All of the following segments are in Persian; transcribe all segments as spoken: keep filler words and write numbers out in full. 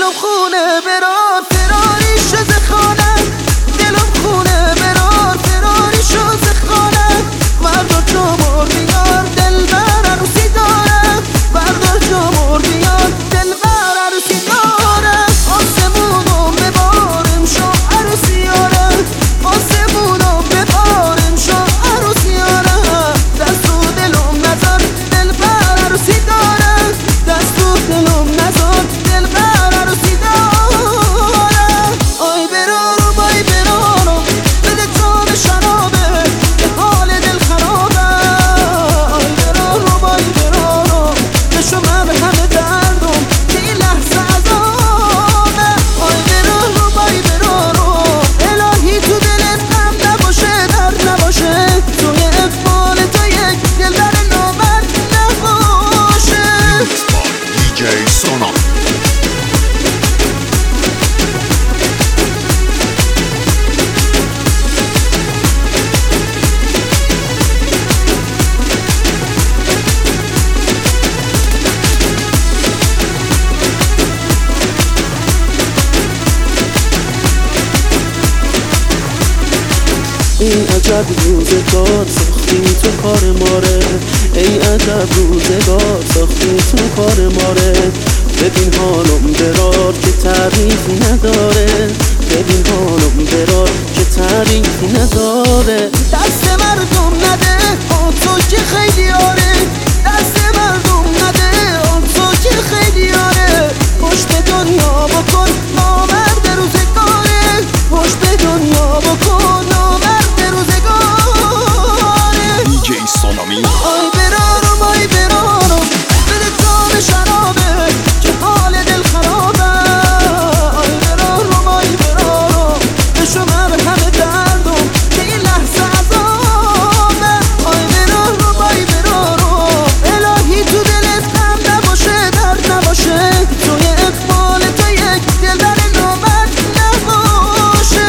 دلم خونه برار فراری شد خانه دلم خونه برار فراری شد خانه بردار چمر بیار دل بر عروسی داره بردار چمر بیار دل بر عروسی داره آسمونم ببارم شو عروسیاره آسمونم ببارم شو عروسیاره دست و دلم نزار دل بر عروسی داره دست و دلم نزار دل بر عروسی داره آی برارم آی برارم بده جام شرابه که حال دل خرابه آی برارم آی برارم بشو من همه دردم که این لحظه عذابه آی برارم آی برارم الهی تو دلت غم نباشه درد نباشه توی اقبال تو یک دل در نامرد نباشه دی جی سونامی. ای عجب روزگار ساختی تو کار ماره ای عجب روزگار ساختی تو کار ماره ببین حالم برار که تعریفی نداره ببین حالم برار که تعریفی نداره دست مردم نده آن تو که خیلی آره دست مردم نده آن تو که خیلی آره پشت به دنیا بکن نامرد روزگاره پشت به دنیا بکن نامرد روزگاره دی جی سونامی. آی برارم آی برارم بده جام شرابه که حال دل خرابه آی برارم آی برارم بشو من همه دردم که این لحظه عذابه آی برارم آی برارم الهی تو دلت غم نباشه درد نباشه توی اقبال تو یک دل در نامرد نباشه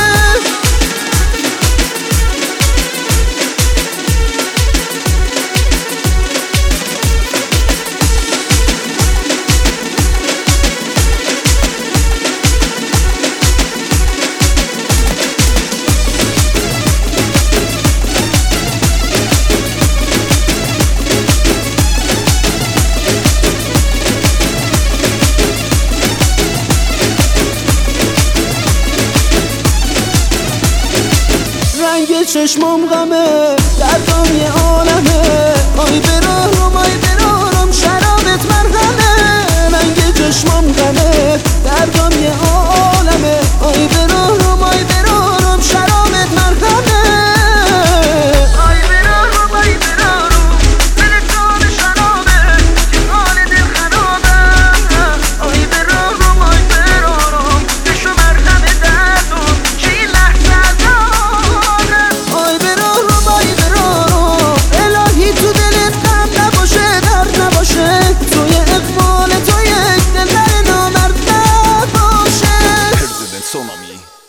رنگ چشمم غمه دردم یه عالمه آی برارم آی برارم شرابت مرهمه رنگ چشمم غمه دردم یه عالمه آی برارم آی برارم شرابت مرهمه آی برارم آی برارم بده جام شرابه که حال دل خرابه آی برارم آی برارم بشو مرهمه دردم که این لحظه عذابه آی برارم آی برارم الهی تو دلت غم نباشه درد نباشه توی اقبال تو یک دل در نامرد نباشه پرزیدنت سونامی.